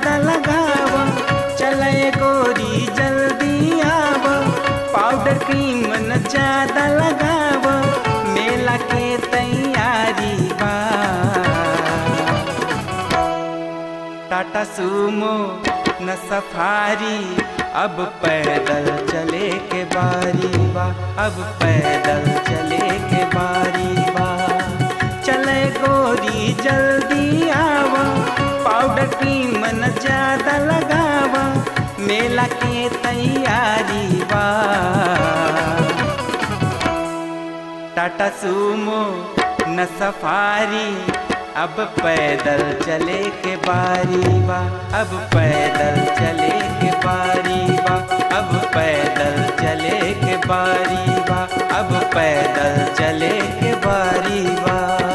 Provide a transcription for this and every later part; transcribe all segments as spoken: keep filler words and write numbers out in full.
ज्यादा लगाव, चले गोरी जल्दी आव, पाउडर क्रीम न ज्यादा लगाव, मेला के तैयारी बा। टाटा सूमो न सफारी, अब पैदल चले के बारी बा, अब पैदल चले के बारी बा। चले गोरी जल्दी आव, पाउडर क्रीम न ज्यादा लगाव, मेला के तैयारी बा। टाटा सूमो न सफारी, अब पैदल चले के बारी बा, अब पैदल चले के बारी बा, अब पैदल चले के बारी बा, अब पैदल चले के बारी बा।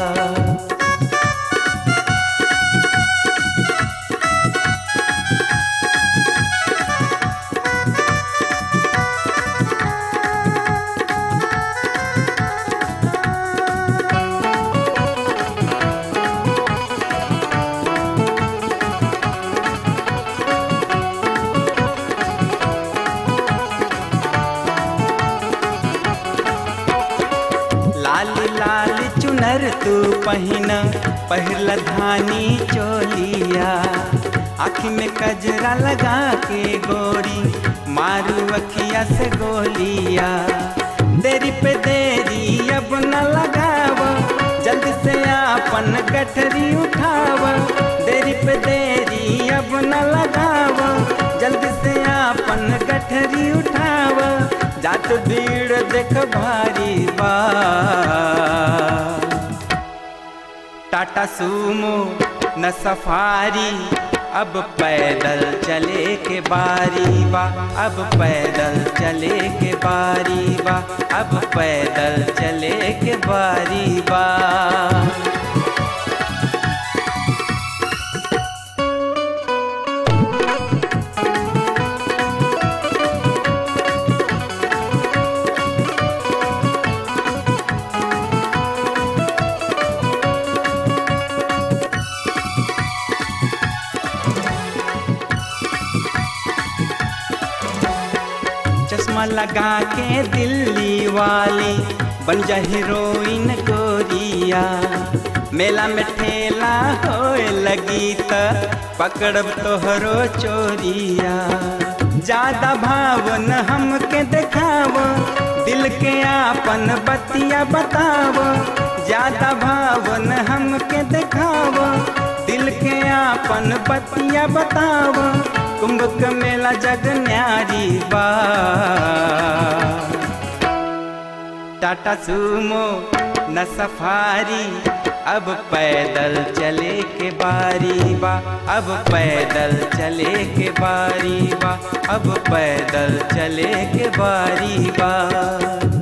लाली लाली चुनर तू पहिना, पहिरला धानी चोलिया, आँखी में कजरा लगा के गोरी, मारू अखिया से गोलिया। देरी पे देरी अब न लगाव, जल्दी से आपन गठरी उठाव, देरी पे देरी अब न लगाव, जल्दी से आपन गठरी उठाव, जात भीड़ देख भारी बा। टाटा सूमो न सफारी, अब पैदल चले के बारी बा, अब पैदल चले के बारी बा, अब पैदल चले के बारी बा। चश्मा लगा के दिल्ली वाली, बन जा हीरोइन गोरिया, मेला में ठेला होए लगी त पकड़ब तोहरो चोरिया। ज्यादा भाव न हमके देखाव, दिल के आपन बतिया बताव, ज्यादा भाव न हमके देखाव, दिल के आपन बतिया बताव, कुंभ का मेला जग न्यारी बा। टाटा सूमो न सफारी, अब पैदल चले के बारी बा, अब पैदल चले के बारी बा, अब पैदल चले के बारी बा।